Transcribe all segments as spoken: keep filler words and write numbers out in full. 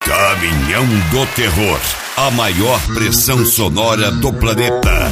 Caminhão do Terror, a maior pressão sonora do planeta.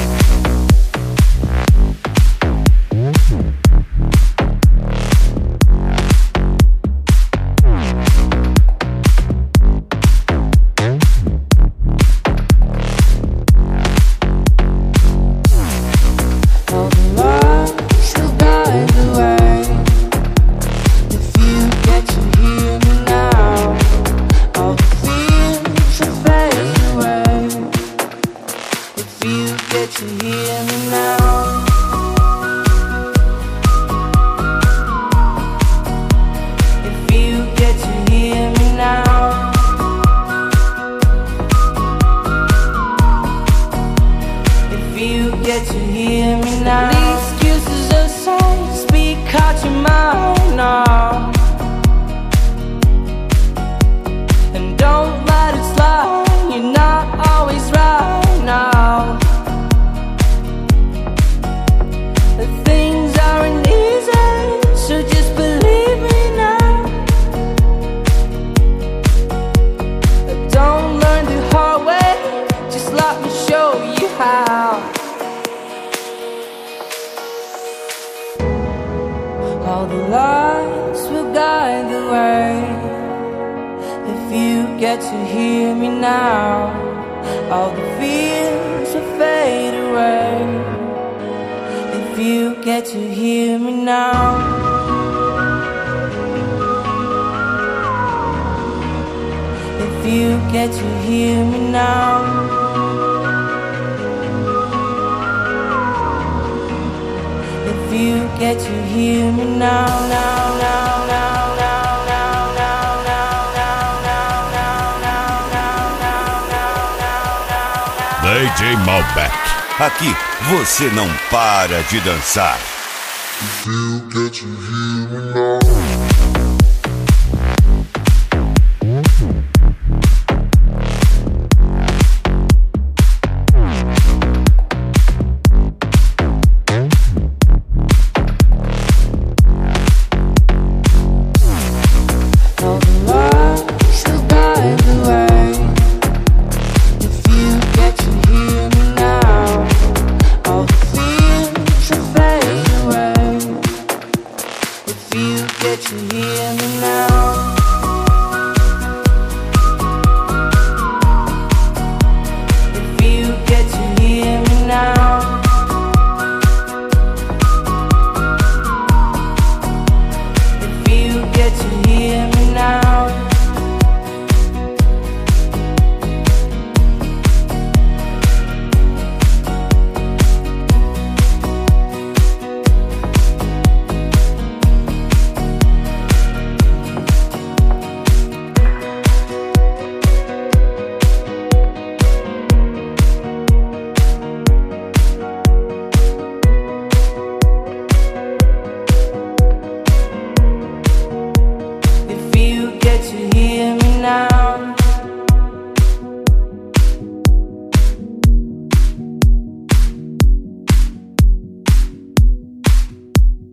All the lights will guide the way. If you get to hear me now, all the fears will fade away. If you get to hear me now. If you get to hear me now. If you get to hear me now, now, now, now, now, now, now, now, now, now, now, now, now, now, D J Malbec, aqui você não para de dançar. If you get to hear me now.